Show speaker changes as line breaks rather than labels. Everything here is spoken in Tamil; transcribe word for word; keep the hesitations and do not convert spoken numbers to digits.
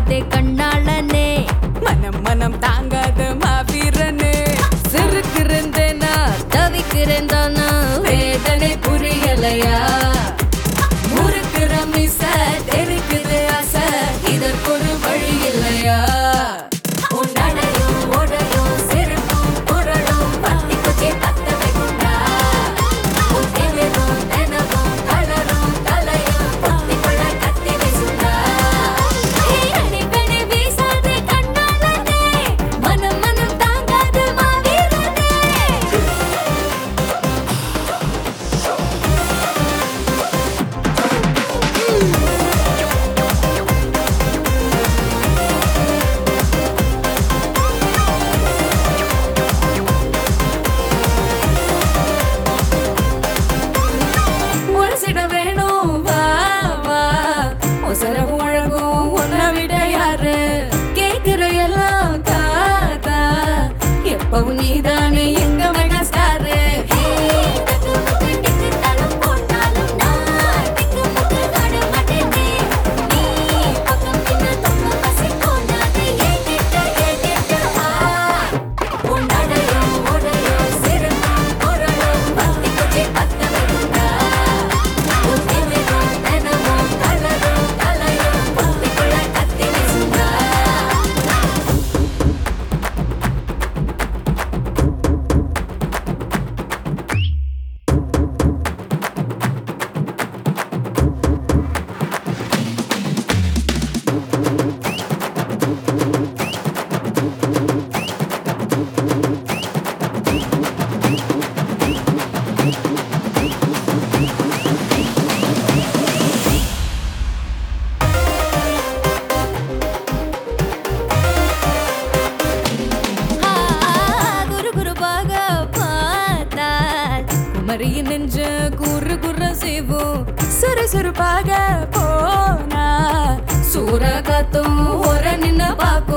வீசாதே கண்ணாளனே
மனம் மனம் தாங்காத மாவீரனே சிறுக்கிறேன்னா
தவிக்கிறேன் தானா
வேதனை புரியலையா முறுக்குற மிச தெரிக்குது ஆசை இதற்கு ஒரு வழி இல்லையா உன்னடையும் உடையும் சிறுப்பும் குரலும் பத்தி குச்சி பத்த வைக்குண்டா உத்திவிடும் தினமும் கலரும் தலையும் பத்திக்குள்ள கத்தி வீசுண்டா
அடிக்கடி வீசாதே கண்ணாளனே மனம் மனம் தாங்காத மாவீரனே
உரசிட வேணும் வா வா உசரம் உழகும் உன்னை விட யாரு கேக்குற எல்லாம் தாத்தா எப்பவும் நீதானே எங்க மெகா ஸ்டாரு
குரு குருபாக பார்த்தால்
குமரிய நெஞ்ச குறு குற செய்வோம் சுறு சுறுப்பாக போனா சூற காத்தும் ஒரு நின்ன பாக்கும்